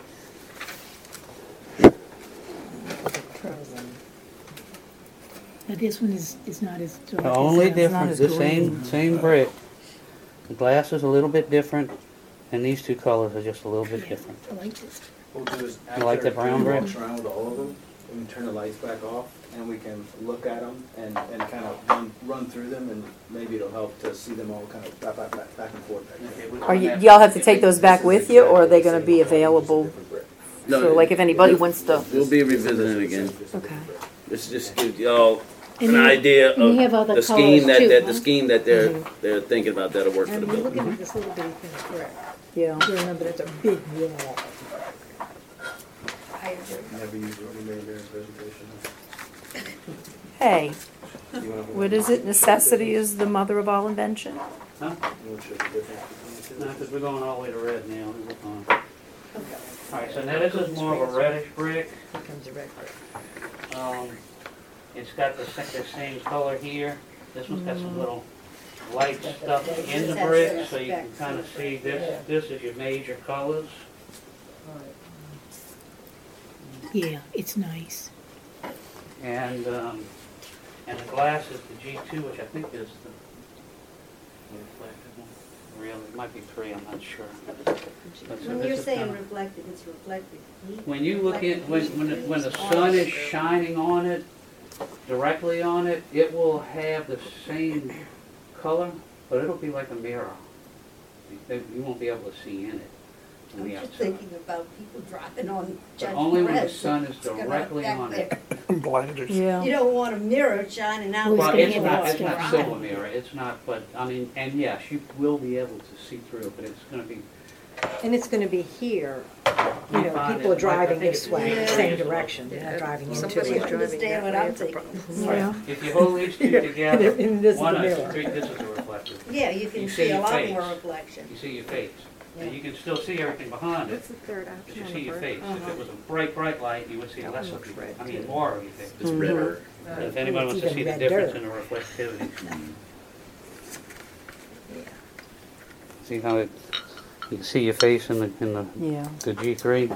Now this one is not as dark. The as only that. difference, as the green. same brick. The glass is a little bit different, and these two colors are just a little bit Yeah, different. I like this. We'll do is You like after that brown we brick? walk around with all of them, we can turn the lights back off and we can look at them and kind of run through them and maybe it'll help to see them all kind of back and forth. Are you, y'all have to take those back with you, or are they gonna be available? So like if anybody wants to, We'll be revisiting it again. okay. This just gives y'all And an you- idea and you have of other the scheme colors too, that huh? the scheme that they're thinking about that'll work for the And we're building. looking at this little bitty thing, correct? Yeah. You remember that's a big wall. Never use what we made during presentation. Hey, You wanna- what is it? Necessity is the mother of all invention? Huh? you wanna show the difference between the No, two? because we're going all the way to red now. All right, so now this is more of a reddish brick. Here comes the red brick. It's got the same color here. This one's got some little light stuff in the brick, so you can kind of see this. This is your major colors. Yeah, it's nice. And the glass is the G2, which I think is the reflective one. Really, might be 3, I'm not sure. But so When this you're is saying kinda- reflective, it's reflective heat. When you look at, reflective when the heat sun is on- shining on it, directly on it, it will have the same color, but it'll be like a mirror. You won't be able to see in it on I'm the just outside. thinking about people driving on But Judge only when the Perez. sun is It's gonna directly affect on their- it. Blinders. Yeah. You don't want a mirror shining out. Well, Well, gonna it's have not, that it's not stuff. silver mirror, it's not, but, I mean, and yes, you will be able to see through it, but it's gonna be, And it's gonna be here, you know, Fine, people are I driving think this it's- way, Yeah. same direction, they're not driving into Somebody's it. Understand what I'm thinking. Yeah. if you hold these two together, And this is one the is, mirror. this is a reflective. Yeah, you can You see see a your lot face. more reflection. You see your face, and Yeah. you can still see everything behind it, What's the third but option you on see the your bird? face. If Uh-huh. it was a bright light, you would see That less one of looks your, red, I mean, too. more of your face. It's redder. But if anybody wants to Even see the redder. difference in the reflectivity. See how it, you can see your face in Yeah. the G3?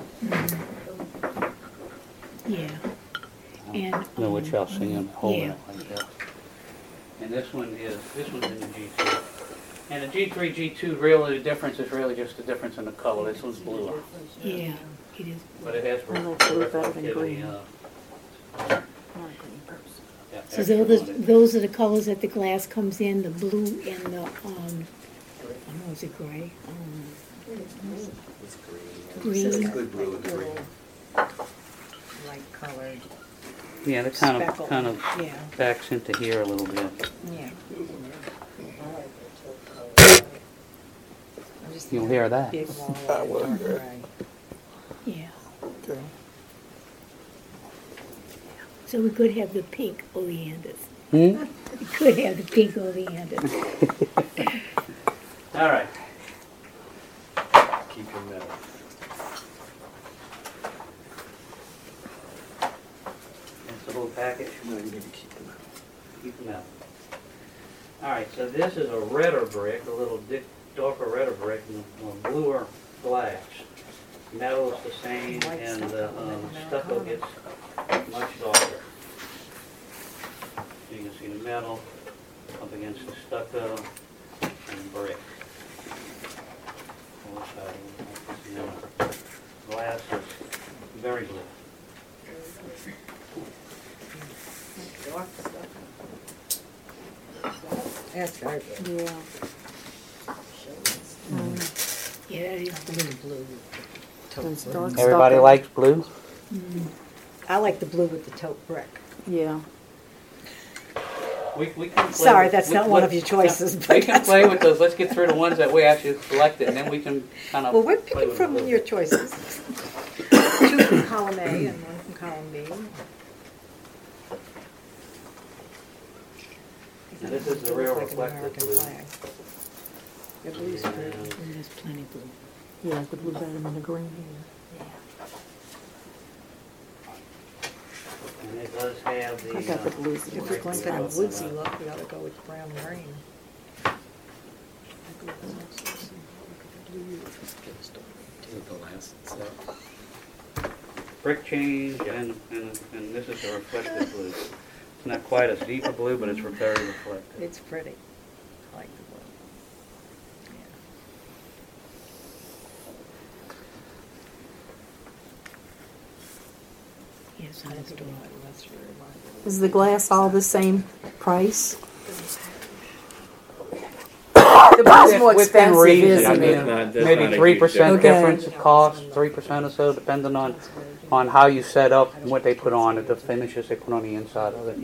Yeah. And, Know what y'all see him holding yeah. it like that. And this one's in the G2. And the G3, G2, really, the difference is really just the difference in the color. This one's bluer, yeah, it is. but it has I like blue better than reflectivity. green. Yeah, So extra those, on it. those are the colors that the glass comes in, the blue and the, I don't know, is it gray? Green. Good blue and green. Light colored, Yeah, that speckled. kind of Yeah, backs into here a little bit. yeah. I'm just You'll thinking hear that. big wall That of would dark be good. gray. Yeah. Okay. So we could have the pink oleanders. Hmm? We could have the pink oleanders. All right. Keep your metal. That's the little package. No, you need to keep them out. Keep them out. All right, so this is a redder brick, a little darker redder brick, and a bluer glass. Metal is the same, Like and stucco, the like stucco Americana. gets much darker. You can see the metal up against the stucco and brick. Glass is very blue. Dark stuff. That's very good. Yeah. Yeah, that is blue. Those dark Everybody stucco. likes blue? I like the blue with the taupe brick. Yeah. We can play Sorry, with- that's we- not one we- of your choices, We but can that's play with those, let's get through the ones that we actually selected, and then we can kind of. Well, we're play picking with them a from little your bit. choices. 2 from column A and 1 from column B. Now, this is the real Looks like an reflective American blue. flag. The blue's pretty. And There's plenty blue. Yeah, the blue better than the green. and it does have the. I got the blues. If we're going for that woodsy look, we ought to go with brown and green. Brick change, and this is a reflective blue. It's not quite as deep a blue, but it's very reflective. It's pretty. I like the blue. Yes, Yeah. I That's do. the one. That's very remarkable. Is the glass all the same price? The blue's more Within expensive, reason, isn't I mean, it? That's maybe not a 3% huge difference. difference in cost, 3% or so, depending on how you set up and what they put on it, the finishes they put on the inside of it.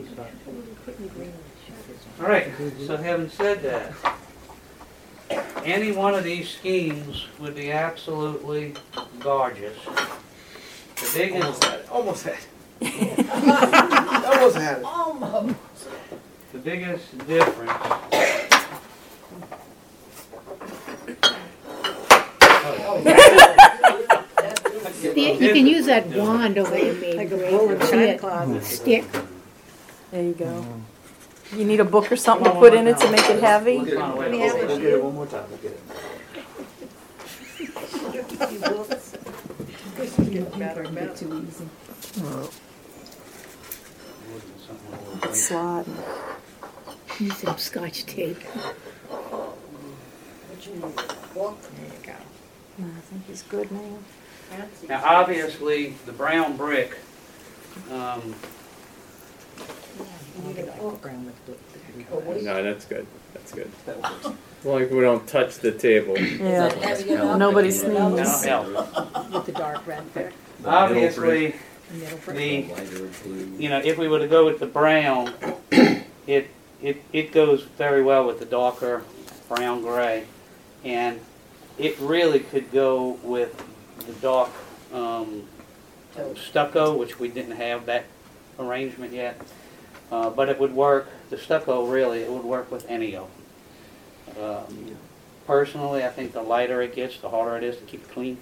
All right, so having said that, any one of these schemes would be absolutely gorgeous. The biggest, Almost had it. Almost had it. the biggest difference. You can use that wand over there, maybe. Like a Ray. bull in See China that closet. Stick. There you go. You need a book or something to put in it to make it heavy? We'll get it, Let me have we'll it. get it one more time. We'll get it. Better, better. Too easy. Slide. Use some scotch tape. What you need? Well, There you go. I think he's good now. Fancy. Now, obviously, the brown brick, um, I'll get that brown with the- No, that's good. That's good. As long as we don't touch the table. Yeah. heavy enough? Nobody that'll sneezes. help. with the dark red brick, Obviously, the middle brick. the, if we were to go with the brown, it goes very well with the darker brown gray. And it really could go with the dark stucco, which we didn't have that arrangement yet. But it would work, the stucco really, it would work with any of them. Personally, I think the lighter it gets, the harder it is to keep it clean.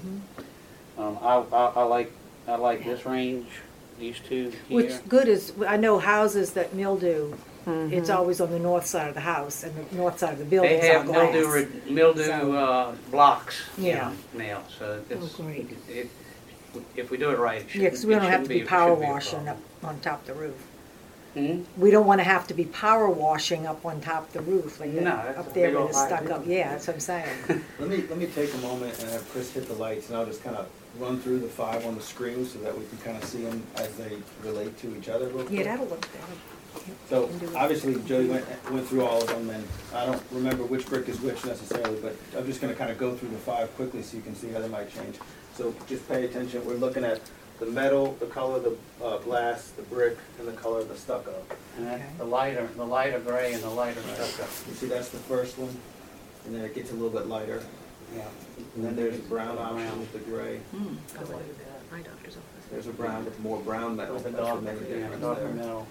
I like this range, these two here. What's good is, I know houses that mildew, it's always on the north side of the house, and the north side of the building They is have all glass. mildew blocks Yeah. now, so it's, great. if we do it right, it Yeah, because we don't have to be it power shouldn't be a washing problem. up on top of the roof. Hmm? We don't want to have to be power washing up on top of the roof, like No, that, that's up a there big where old it's high stuck roof. up. Yeah, that's what I'm saying. Let me take a moment and have Chris hit the lights, and I'll just kind of run through the 5 on the screen so that we can kind of see them as they relate to each other real quick. Yeah, that'll look better. So obviously Jody went through all of them, and I don't remember which brick is which necessarily, but I'm just going to kind of go through the 5 quickly so you can see how they might change. So just pay attention. We're looking at the metal, the color of the glass, the brick, and the color of the stucco. And that's the lighter gray and the lighter stucco. You see that's the first one, and then it gets a little bit lighter. Yeah. And then there's a brown option with the gray. My doctor's office. There's a brown with more brown metal. With the That's the dark, main yeah, difference darker there. metal.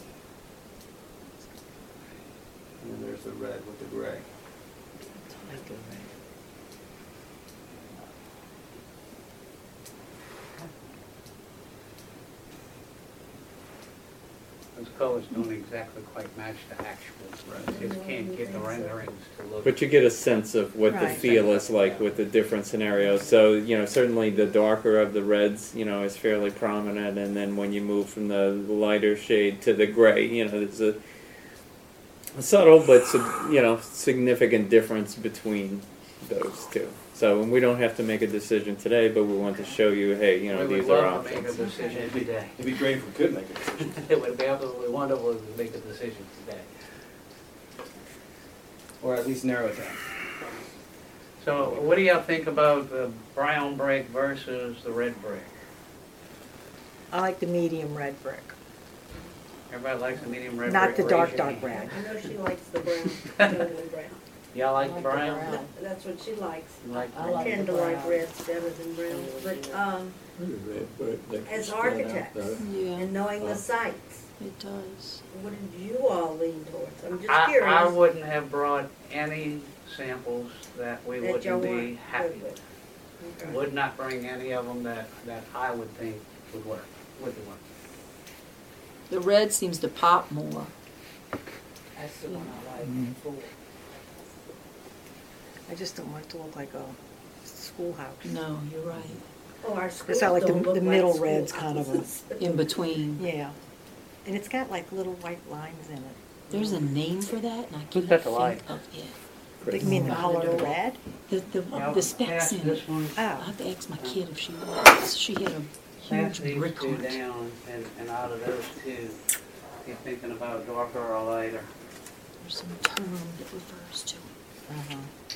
And then there's the red with the gray. Those colors don't exactly quite match the actuals. You just can't get the renderings to look. But you get a sense of what the Right. feel is like with the different scenarios. So, certainly the darker of the reds, is fairly prominent. And then when you move from the lighter shade to the gray, there's a subtle but, significant difference between those two. So we don't have to make a decision today, but we want to show you, hey, We would these are love to make a options. decision today. It'd be great if we could make a decision. It would be absolutely wonderful to make a decision today. Or at least narrow it down. So what do y'all think about the brown brick versus the red brick? I like the medium red brick, Everybody likes the medium red brick? not the Raise dark, your dark hand. red. I know she likes the brown, totally brown. Y'all like the brown? That's what she likes. You like I I like tend the to like brown. reds better than browns, but, as architects Yeah, and knowing the sites, it does. what did you all lean towards? I'm just I curious. wouldn't have brought any samples that we That y'all wouldn't be weren't happy good with. Okay. Would not bring any of them that I would think would work. The red seems to pop more. That's the one I like. Full. I just don't want it to look like a schoolhouse. No, you're right. Oh, our It's schools not like don't look the middle school red's kind of a, houses. In between. yeah. And it's got like little white lines in it. There's a name for that, and I Who's can't got the think light? of it. You mean the color of red? The specs in it. This one. I Oh, have to ask my kid if she wants. She had a Pass huge these brick two on it. down, and out of those two, you're thinking about darker or lighter. There's some term that refers to it. uh-huh.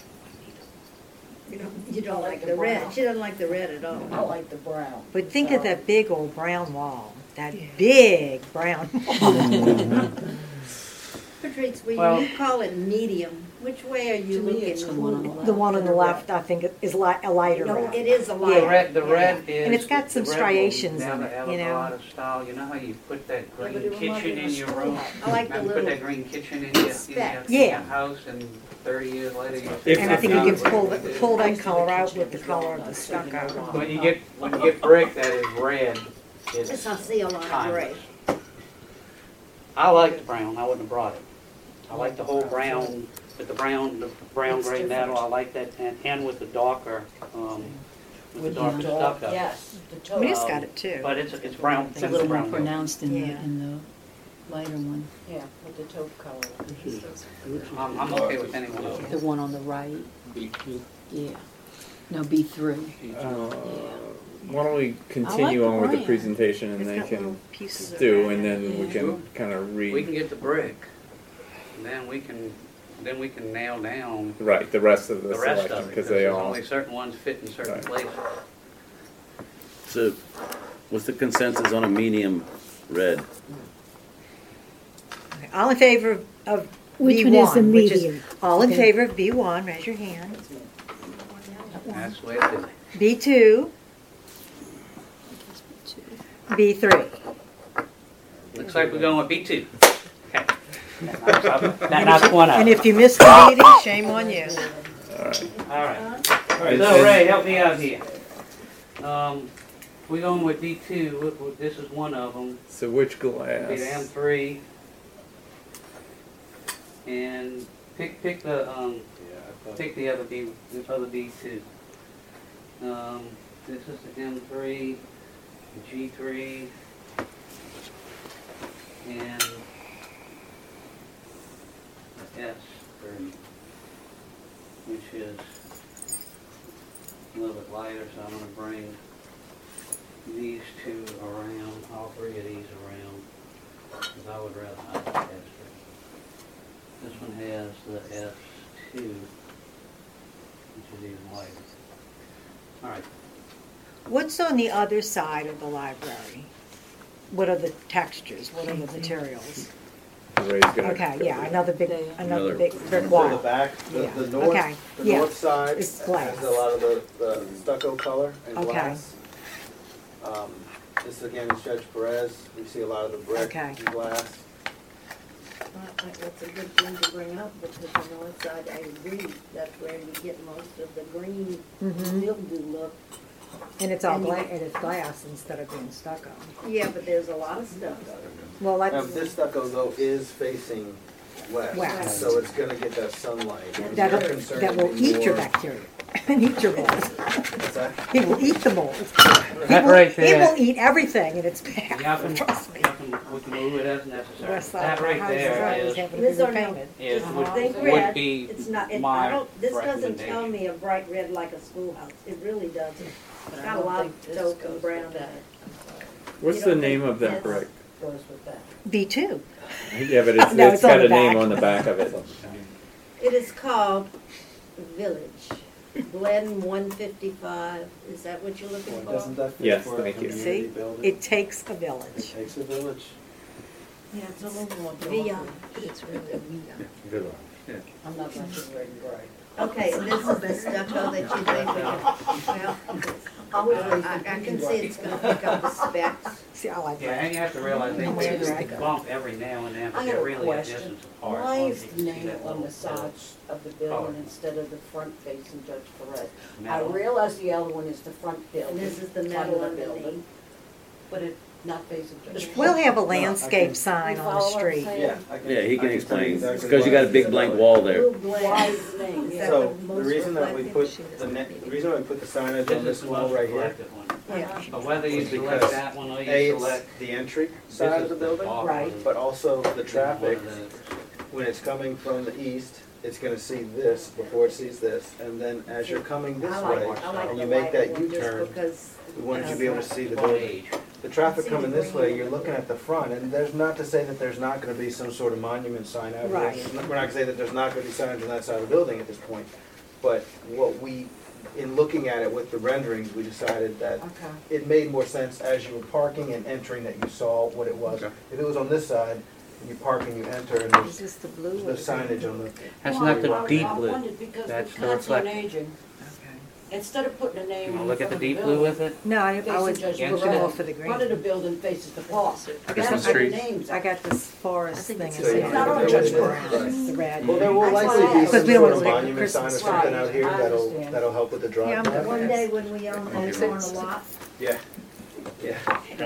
You don't like the red. She doesn't like the red at all. I like the brown. But think of that big old brown wall. That big brown wall. Patrice, when Well- you call it medium, which way are you To me, looking? it's the one on the left. The one on the left, I think, is a lighter No, red. it is a The light. red is. And it's got some the red striations will in never it, ever you go know? out of style. You know how you put that but green it reminds me kitchen of in a your schoolhouse. room? I like the Now you put little that green kitchen in your specks. Yeah. house, and 30 years later you. If- And I think you can pull that color out with the color of the stucco. When you get brick that is red, Let's it's not see a lot of timeless. gray. I like the brown. I wouldn't have brought it. I like the whole brown, with the brown gray metal. I like that, and with the darker, with the darker stucco. Yes, the I toe. mean, it's got it too. But it's brown. It's a little more brown. pronounced in Yeah. the lighter one. Yeah, with the taupe color. I'm okay with any one of them. The one on the right. Yeah. No, B3. Why don't we continue the on with the brand. presentation and It's they got can little pieces of do, red. and then we Yeah. can kind of We can read, get the brick, and then we can nail down right, the rest of the the rest selection, of it, because because they there's all, only certain ones fit in certain Right. places. So, what's the consensus on a medium red? Okay, all in favor of Which B1? one is the which medium? All in Okay. favor of B1, raise your hand. That's the way it is. B2. B3. Looks like we're going with B2. Okay. That knocks one out. And if you missed the meeting, shame on you. All right. All right, So Ray, help me out here. We're going with D2. This is one of them. so which Be the glass? M3. And pick the other B2. This is the M3, the G3, and the S3, which is a little bit lighter, so I'm going to bring these two around, all three of these around, because I would rather have the S3. This one has the S2, which is even lighter. All right. What's on the other side of the library? What are the textures? What are the materials? Ray's gonna Okay, go yeah, with- another big Another- brick So the wall. back, the Yeah. north, Okay, the yeah. north side It's has glass. a lot of the stucco color and Okay. glass. This again is Judge Perez. We see a lot of the brick Okay. and glass. That's a good thing to bring up, because the north side, I agree, that's where you get most of the green Mhm. mildew look. And it's all And you- and it's glass instead of being stucco. Yeah, but there's a lot of stuff. Well, Now, that's, this stucco though is facing west, West. so it's gonna get that sunlight. that'll, Your concern that would will be eat your more- bacteria and eat your mold. What's that? He will eat the mold. That right there. He will eat everything and it's bad, Y'all can, trust me. we can move it as necessary. West side That of our right house is there always is, having to This be or no? repainted. would, Think would red, be it's not, I my don't, this doesn't tell recommendation. me a bright red like a schoolhouse, it really doesn't. It's got a lot of dope and brown in it. What's You the don't name think of that that's- brick? Goes with that. B2. Yeah, but it's, No, it's it's on got the a name back. on the back of it. It is called Village, Blend 155, is that what you're looking Boy, for? doesn't that fit Yes, for a thank you. community See? building? It takes a It village. takes a village. Yeah, it's a little more Via. dark. It's really a Good one. I'm not much of red and gray. Okay, and this is the stucco that you think we can, well, I can see it's gonna pick up the specs. See, I like Yeah, that. and you have to realize they How much is they that? bump every now and then, but I they're got a really a question. distance apart. Why as long is as you the can see name that on little the sides of the building color. instead of the front facing Judge Perez? I metal. realize the other one is the front building. And this is the front metal of the building, underneath. but it's not facing Judge Perez. We'll have a I landscape can- sign You on the follow what I'm street. saying? Yeah, I can. Yeah, he I can tell you explain, exactly because you why got a big it's blank that way. wall there. Blue blend. Why is the name? Is that So, the the most reason that we put reflective? the reason why we put the signage on This this is the wall most right here, reflective one. Yeah. But whether you It's select because, that one or you A, it's select the entry this side is of the building, bottom Right. one, but also the traffic, one of when it's coming from the east, it's gonna see this before it sees this, and then as you're coming this I way, like and the you make lighter that one just U-turn, because we wanted you to be able to see the the building. age. The traffic See coming the this way, green. you're looking at the front, and there's not to say that there's not gonna be some sort of monument sign out here. Right. We're not gonna say that there's not gonna be signs on that side of the building at this point, but what we, in looking at it with the renderings, we decided that Okay. it made more sense as you were parking and entering that you saw what it was. Okay. If it was on this side, you park and you enter, and Is there's this the blue? or the signage on the, That's Well, not the I- deep I blue. wondered because That's with the Council on reflective. Aging, Okay. instead of putting a name You in wanna look at front the of deep blue building, with it? No, I facing was Judge Against Perez, more for the green. front of the building faces the park. Christmas That's what the trees. names I are. got this forest thing. it's I the see same. on Not on the Judge Brown, Perez. the red. well, there will That's likely why I be asked. some Because we don't sort of wanna make monument sign or Christmas something lights. out here I that'll, understand. that'll help with the drive. Yeah, I'm by. One day when we own a lot, Yeah, yeah.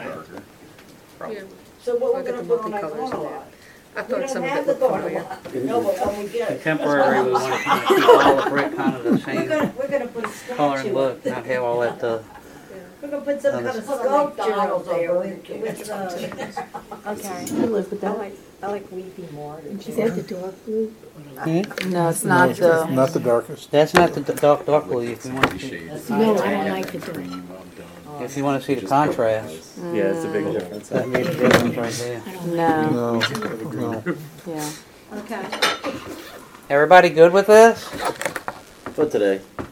So what we're Look at gonna the put on that multicolours corner of lot? I We thought don't some of have it the looked corner familiar. lot. No, but when we get it. Temporary, we want to kind of keep all the brick kind of the same we're gonna put a color and statue. look, not have all that, We're gonna put some kind of Put a sculpture up McDonald's or there Burger with, King. with, Okay. I live with that. I like Weepy more. Is that the dark blue? No, it's not the. Not the darkest. That's not the dark blue, if you want to, No, I don't like the dark. if you want to see the contrast. Yeah, it's a big difference. That makes a difference right there. I don't like No, No, no. yeah. Okay. Everybody good with this? For today.